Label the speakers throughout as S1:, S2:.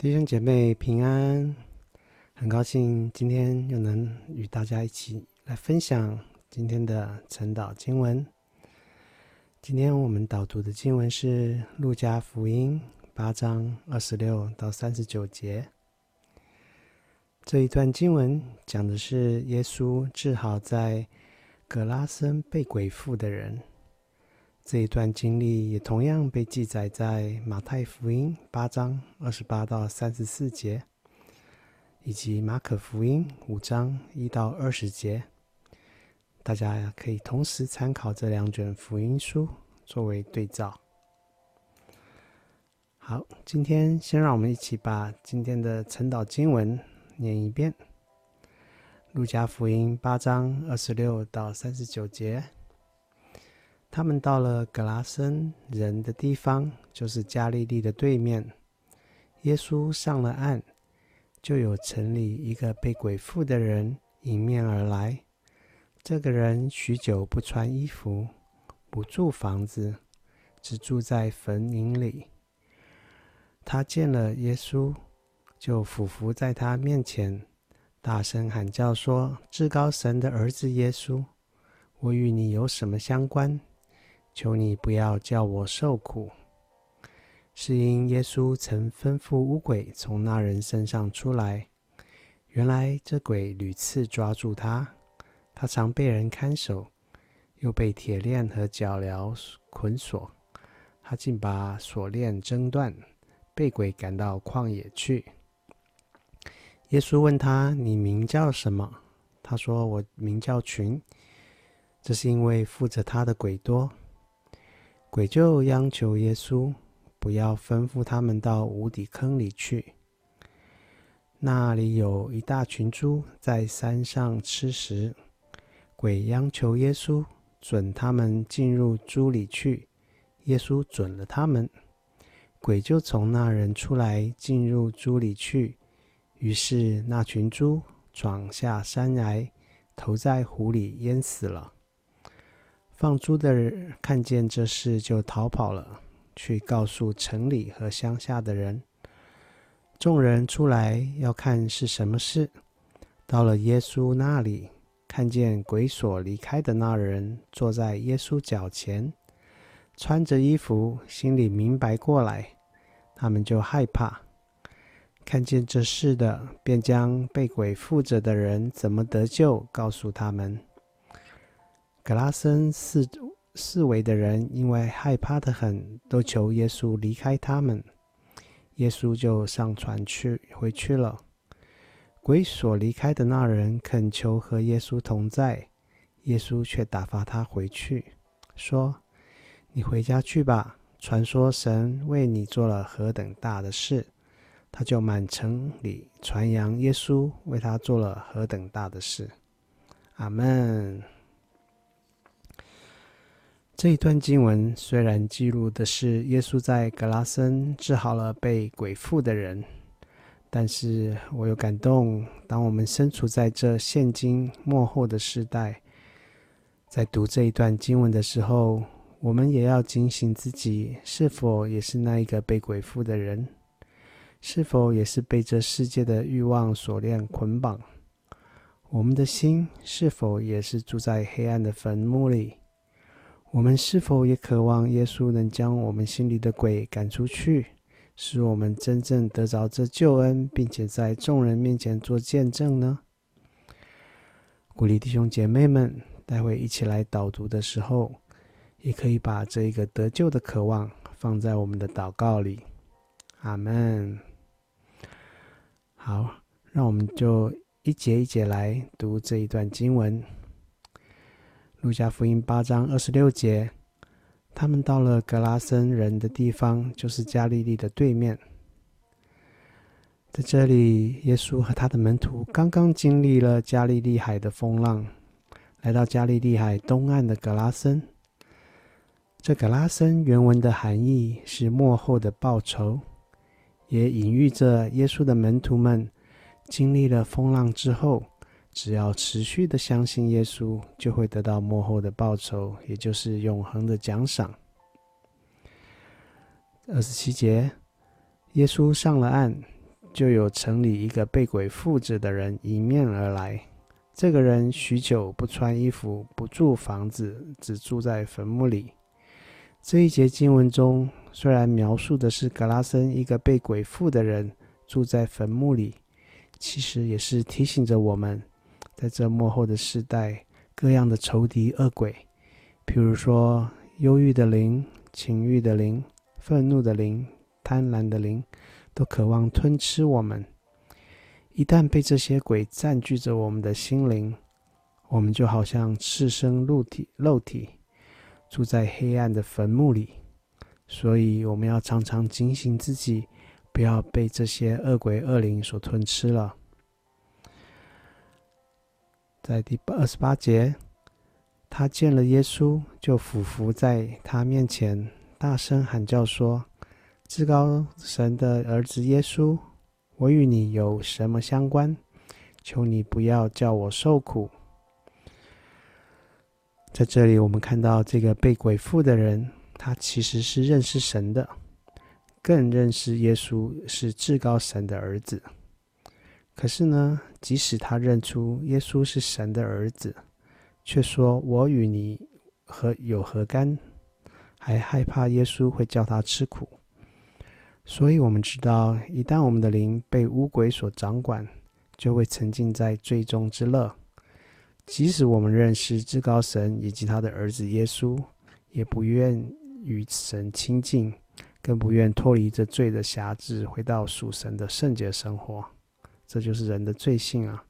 S1: 弟兄姐妹平安，很高兴今天又能与大家一起来分享今天的晨祷经文。今天我们导读的经文是路加福音8章26到39节。这一段经文讲的是耶稣治好在葛拉森被鬼附的人。这一段经历也同样被记载在马太福音8章28到34节，以及马可福音5章1到20节。大家可以同时参考这两卷福音书作为对照。好，今天先让我们一起把今天的晨祷经文念一遍。路加福音8章26到39节。他们到了葛拉森人的地方，就是加利利的对面。耶稣上了岸，就有城里一个被鬼附的人迎面而来。这个人许久不穿衣服，不住房子，只住在坟茔里。他见了耶稣，就俯伏在他面前，大声喊叫说：至高神的儿子耶稣，我与你有什么相关？求你不要叫我受苦。是因耶稣曾吩咐污鬼从那人身上出来。原来这鬼屡次抓住他，他常被人看守，又被铁链和脚镣捆锁。他竟把锁链挣断，被鬼赶到旷野去。耶稣问他：你名叫什么？他说：我名叫群。这是因为附着他的鬼多。鬼就央求耶稣不要吩咐他们到无底坑里去。那里有一大群猪在山上吃食，鬼央求耶稣准他们进入猪里去。耶稣准了他们，鬼就从那人出来进入猪里去。于是那群猪闯下山崖，投在湖里淹死了。放猪的人看见这事就逃跑了，去告诉城里和乡下的人。众人出来要看是什么事，到了耶稣那里，看见鬼所离开的那人坐在耶稣脚前，穿着衣服，心里明白过来，他们就害怕。看见这事的，便将被鬼附着的人怎么得救告诉他们。葛拉森四围的人因为害怕得很，都求耶稣离开他们。耶稣就上船回去了。鬼所离开的那人恳求和耶稣同在，耶稣却打发他回去，说：你回家去吧，传说神为你做了何等大的事。他就满城里传扬耶稣为他做了何等大的事。阿们。这一段经文虽然记录的是耶稣在葛拉森治好了被鬼附的人，但是我有感动，当我们身处在这现今末后的世代，在读这一段经文的时候，我们也要警醒自己，是否也是那一个被鬼附的人，是否也是被这世界的欲望锁链捆绑，我们的心是否也是住在黑暗的坟墓里，我们是否也渴望耶稣能将我们心里的鬼赶出去，使我们真正得着这救恩，并且在众人面前做见证呢？鼓励弟兄姐妹们，待会一起来导读的时候，也可以把这一个得救的渴望放在我们的祷告里。阿们。好，让我们就一节一节来读这一段经文。路加福音8章26节，他们到了葛拉森人的地方，就是加利利的对面。在这里，耶稣和他的门徒刚刚经历了加利利海的风浪，来到加利利海东岸的葛拉森。这葛拉森原文的含义是末后的报仇，也隐喻着耶稣的门徒们经历了风浪之后，只要持续的相信耶稣，就会得到末后的报酬，也就是永恒的奖赏。27节，耶稣上了岸， 就有城里一个被鬼附着的人迎面而来。这个人许久不穿衣服，不住房子，只住在坟墓里。这一节经文中，虽然描述的是格拉森一个被鬼附的人住在坟墓里，其实也是提醒着我们，在这末后的世代，各样的仇敌恶鬼，譬如说忧郁的灵、情欲的灵、愤怒的灵、贪婪的灵，都渴望吞吃我们。一旦被这些鬼占据着我们的心灵，我们就好像赤身露体住在黑暗的坟墓里。所以我们要常常警醒自己，不要被这些恶鬼恶灵所吞吃了。在第28节，他见了耶稣，就俯伏在他面前，大声喊叫说：至高神的儿子耶稣，我与你有什么相关？求你不要叫我受苦。在这里我们看到这个被鬼附的人，他其实是认识神的，更认识耶稣是至高神的儿子。可是呢，即使他认出耶稣是神的儿子，却说我与你有何干，还害怕耶稣会叫他吃苦。所以我们知道，一旦我们的灵被污鬼所掌管，就会沉浸在罪中之乐。即使我们认识至高神以及他的儿子耶稣，也不愿与神亲近，更不愿脱离这罪的辖制，回到属神的圣洁生活。这就是人的罪性啊。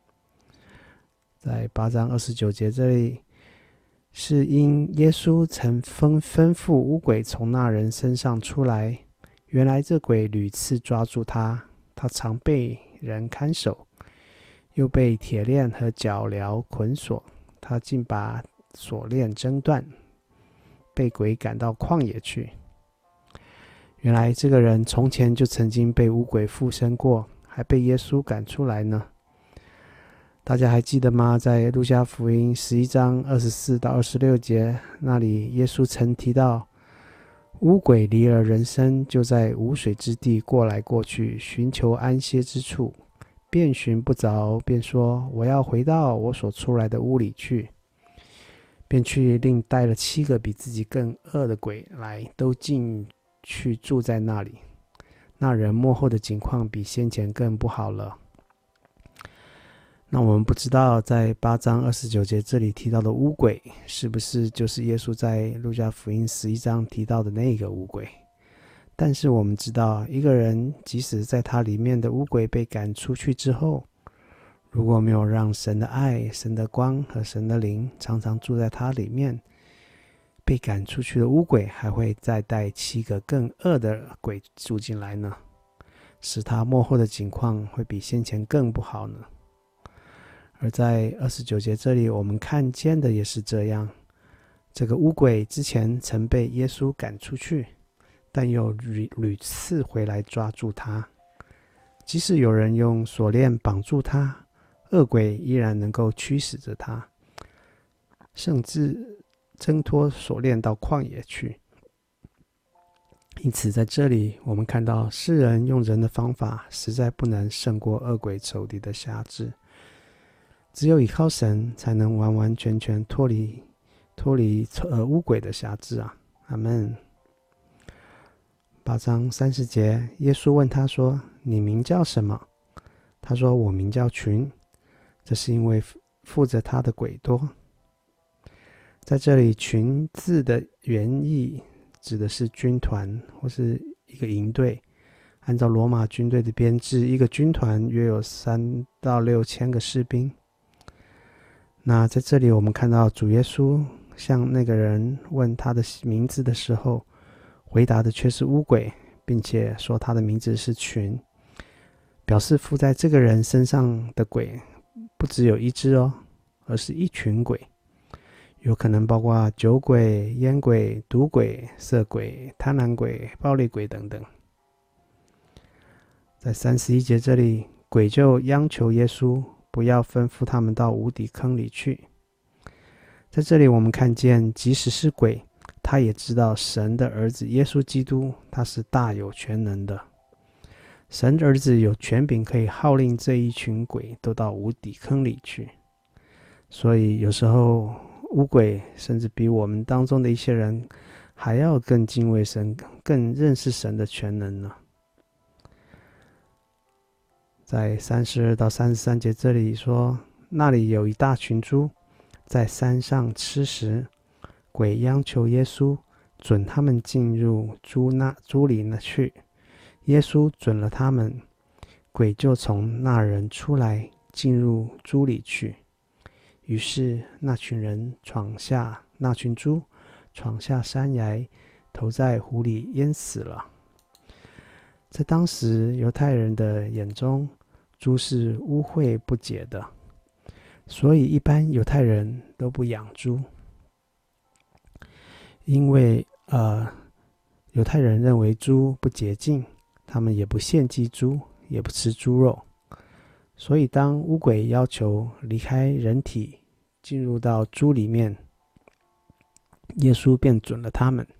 S1: 在8章29节这里，是因耶稣曾吩咐污鬼从那人身上出来。原来这鬼屡次抓住他，他常被人看守，又被铁链和脚镣捆锁，他竟把锁链挣断，被鬼赶到旷野去。原来这个人从前就曾经被污鬼附身过，还被耶稣赶出来呢。大家还记得吗？在路加福音11章24到26节那里，耶稣曾提到，污鬼离了人身，就在无水之地过来过去，寻求安歇之处，遍寻不着，便说：我要回到我所出来的屋里去。便去另带了7个比自己更恶的鬼来，都进去住在那里。那人末后的境况比先前更不好了。那我们不知道在8章29节这里提到的污鬼，是不是就是耶稣在路加福音11章提到的那个污鬼？但是我们知道，一个人即使在他里面的污鬼被赶出去之后，如果没有让神的爱、神的光和神的灵常常住在他里面，被赶出去的污鬼还会再带7个更恶的鬼住进来呢，使他末后的境况会比先前更不好呢。而在29节这里，我们看见的也是这样。这个污鬼之前曾被耶稣赶出去，但又屡次回来抓住他。即使有人用锁链绑住他，恶鬼依然能够驱使着他，甚至挣脱锁链到旷野去。因此在这里我们看到，世人用人的方法实在不能胜过恶鬼仇敌的辖制，只有依靠神才能完完全全脱离污鬼的辖制啊！阿们。8章30节，耶稣问他说：你名叫什么？他说：我名叫群，这是因为附着他的鬼多。在这里，群字的原意指的是军团或是一个营队。按照罗马军队的编制，一个军团约有3到6千个士兵。那在这里我们看到主耶稣向那个人问他的名字的时候，回答的却是污鬼，并且说他的名字是群，表示附在这个人身上的鬼不只有一只哦，而是一群鬼，有可能包括酒鬼、烟鬼、毒鬼、色鬼、贪婪鬼、暴力鬼等等。在31节这里，鬼就央求耶稣不要吩咐他们到无底坑里去。在这里我们看见，即使是鬼，他也知道神的儿子耶稣基督，他是大有全能的。 神儿子有权柄可以号令这一群鬼都到无底坑里去。所以有时候污鬼甚至比我们当中的一些人还要更敬畏神，更认识神的全能呢。在32到33节这里说，那里有一大群猪在山上吃食，鬼央求耶稣准他们进入猪里去。耶稣准了他们，鬼就从那人出来，进入猪里去。于是那群猪闯下山崖，投在湖里淹死了。在当时犹太人的眼中，猪是污秽不洁的，所以一般犹太人都不养猪，因为犹太人认为猪不洁净，他们也不献祭猪，也不吃猪肉。所以当污鬼要求离开人体，进入到猪里面，耶稣便准了他们。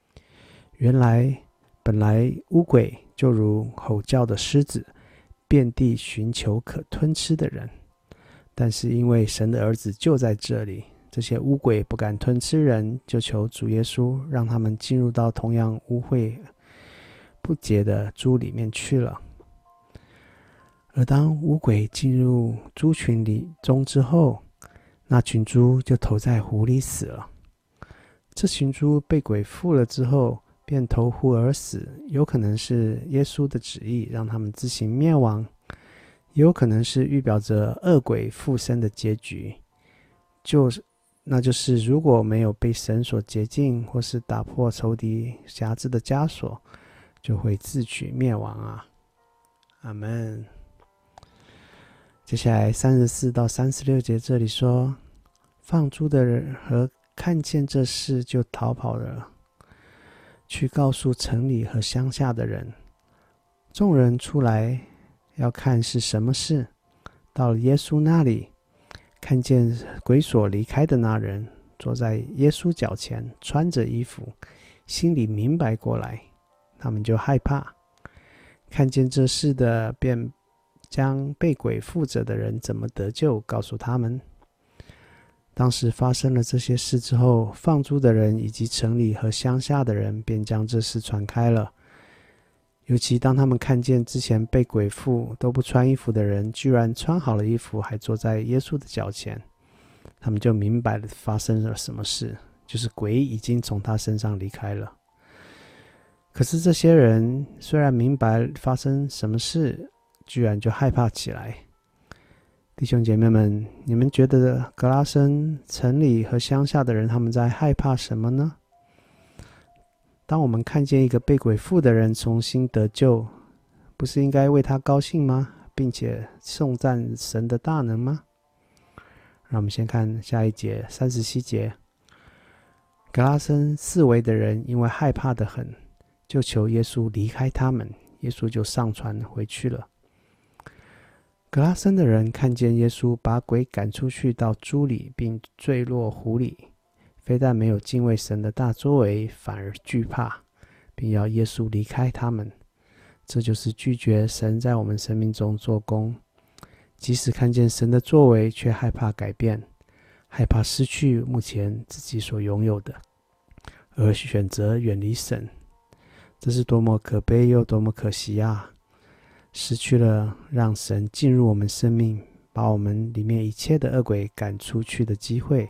S1: 本来污鬼就如吼叫的狮子，遍地寻求可吞吃的人，但是因为神的儿子就在这里，这些污鬼不敢吞吃人，就求主耶稣让他们进入到同样污秽不洁的猪里面去了。而当污鬼进入猪群中之后，那群猪就投在湖里死了。这群猪被鬼附了之后，便投湖而死，有可能是耶稣的旨意，让他们自行灭亡，也有可能是预表着恶鬼附身的结局，那就是如果没有被神所洁净，或是打破仇敌辖制的枷锁，就会自取灭亡啊！阿们。接下来34到36节这里说，放猪的人和看见这事就逃跑了，去告诉城里和乡下的人。众人出来要看是什么事，到了耶稣那里，看见鬼所离开的那人坐在耶稣脚前，穿着衣服，心里明白过来，他们就害怕。看见这事的，便将被鬼附着的人怎么得救告诉他们。当时发生了这些事之后，放猪的人以及城里和乡下的人便将这事传开了。尤其当他们看见之前被鬼附都不穿衣服的人，居然穿好了衣服还坐在耶稣的脚前，他们就明白了发生了什么事，就是鬼已经从他身上离开了。可是这些人虽然明白发生什么事，居然就害怕起来。弟兄姐妹们，你们觉得格拉森城里和乡下的人他们在害怕什么呢？当我们看见一个被鬼附的人重新得救，不是应该为他高兴吗？并且颂赞神的大能吗？让我们先看下一节37节。格拉森四围的人因为害怕得很，就求耶稣离开他们，耶稣就上船回去了。格拉森的人看见耶稣把鬼赶出去到猪里，并坠落湖里，非但没有敬畏神的大作为，反而惧怕，并要耶稣离开他们。这就是拒绝神在我们生命中做工，即使看见神的作为，却害怕改变，害怕失去目前自己所拥有的，而选择远离神。这是多么可悲又多么可惜啊！失去了让神进入我们生命，把我们里面一切的恶鬼赶出去的机会。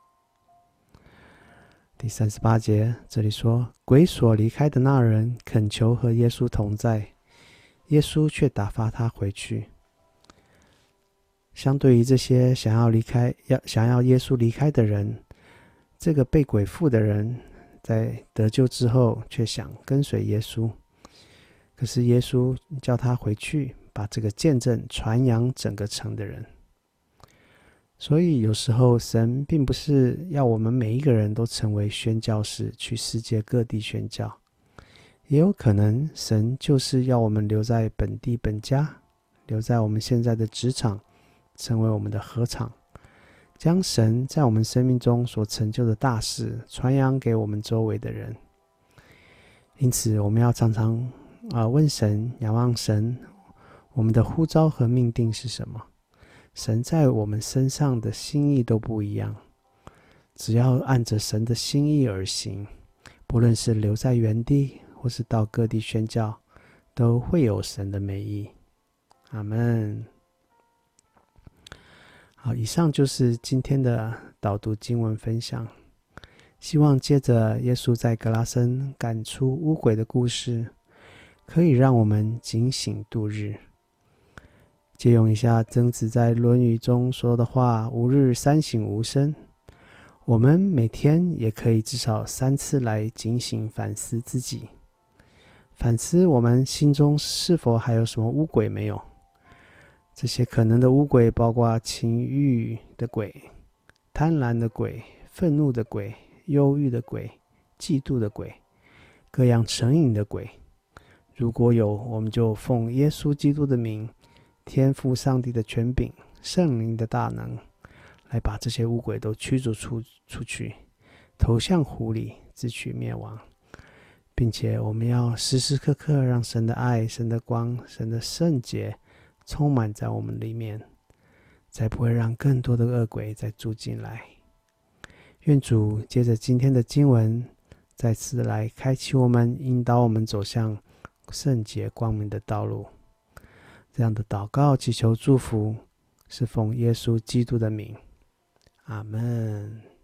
S1: 第38节这里说，鬼所离开的那人恳求和耶稣同在，耶稣却打发他回去。相对于这些想要耶稣离开的人，这个被鬼附的人在得救之后却想跟随耶稣，可是耶稣叫他回去，把这个见证传扬整个城的人。所以有时候神并不是要我们每一个人都成为宣教士，去世界各地宣教，也有可能神就是要我们留在本地本家，留在我们现在的职场，成为我们的禾场，将神在我们生命中所成就的大事传扬给我们周围的人。因此我们要常常问神，仰望神，我们的呼召和命定是什么？神在我们身上的心意都不一样，只要按着神的心意而行，不论是留在原地，或是到各地宣教，都会有神的美意。阿们。好，以上就是今天的导读经文分享。希望借着耶稣在格拉森赶出污鬼的故事，可以让我们警醒度日。借用一下曾子在《论语》中说的话：“吾日三省吾身。”我们每天也可以至少3次来警醒反思自己，反思我们心中是否还有什么污鬼没有。这些可能的污鬼包括情欲的鬼、贪婪的鬼、愤怒的鬼、忧郁的鬼、嫉妒的鬼、各样成瘾的鬼。如果有，我们就奉耶稣基督的名，天父上帝的权柄、圣灵的大能，来把这些污鬼都驱逐出去，投向湖里，自取灭亡。并且我们要时时刻刻让神的爱、神的光、神的圣洁充满在我们里面，才不会让更多的恶鬼再住进来。愿主接着今天的经文，再次来开启我们，引导我们走向圣洁光明的道路。这样的祷告祈求祝福，是奉耶稣基督的名。阿们。